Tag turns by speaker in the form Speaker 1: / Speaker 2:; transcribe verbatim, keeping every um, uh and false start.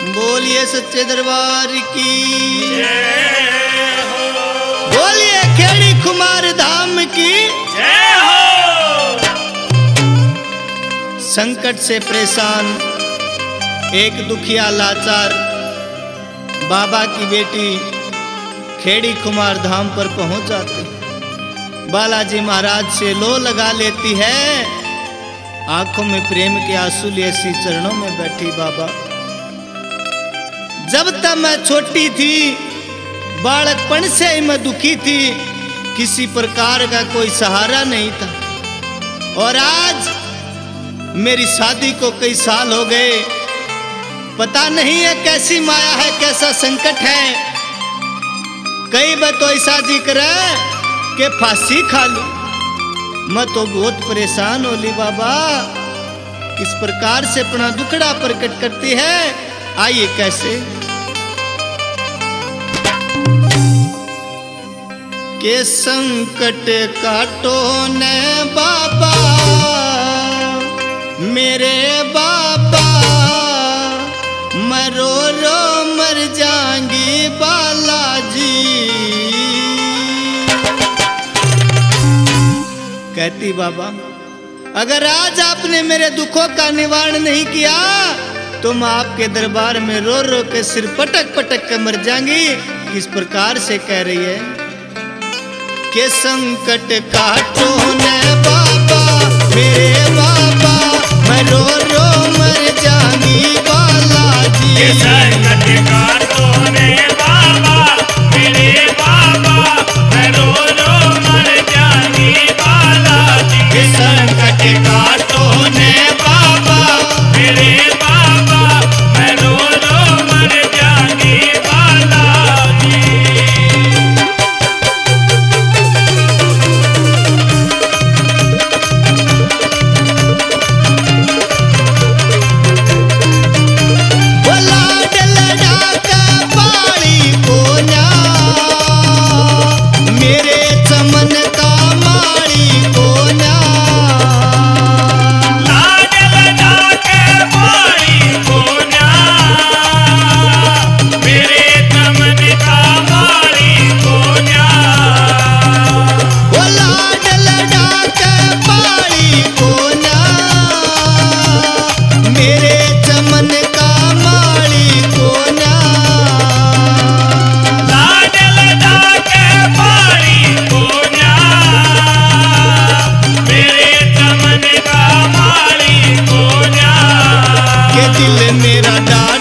Speaker 1: बोलिए सच्चे दरबार की
Speaker 2: जय हो।
Speaker 1: बोलिए खेड़ी कुमार धाम की
Speaker 2: जय हो।
Speaker 1: संकट से परेशान एक दुखिया लाचार बाबा की बेटी खेड़ी कुमार धाम पर पहुंच जाती, बालाजी महाराज से लो लगा लेती है, आंखों में प्रेम के आंसू लिए ऐसी चरणों में बैठी। बाबा, जब तक मैं छोटी थी, बालकपन से ही मैं दुखी थी, किसी प्रकार का कोई सहारा नहीं था, और आज मेरी शादी को कई साल हो गए, पता नहीं है कैसी माया है, कैसा संकट है। कई बार तो ऐसा जिक्र है कि फांसी खा लूं, मैं तो बहुत परेशान होली। बाबा, किस प्रकार से अपना दुखड़ा प्रकट करती है, आइए कैसे। के संकट काटो ने बाबा, मेरे बाबा, मैं रो रो मर जाऊंगी बालाजी। कहती बाबा, अगर आज आपने मेरे दुखों का निवारण नहीं किया तो मैं आपके दरबार में रो रो के सिर पटक पटक कर मर जाऊंगी। किस प्रकार से कह रही है के संकट काटो ने बाबा, मेरे बाबा, मैं रो रो मर जाऊंगी बालाजी।
Speaker 2: के संकट काटो ने बाबा, मेरे बाबा, मैं रो रो मर जाऊंगी बालाजी। के संकट काटो ने बाबा, मेरे बाबा, मैं रो रो मर जाऊंगी बालाजी।
Speaker 1: दिल मेरा डाल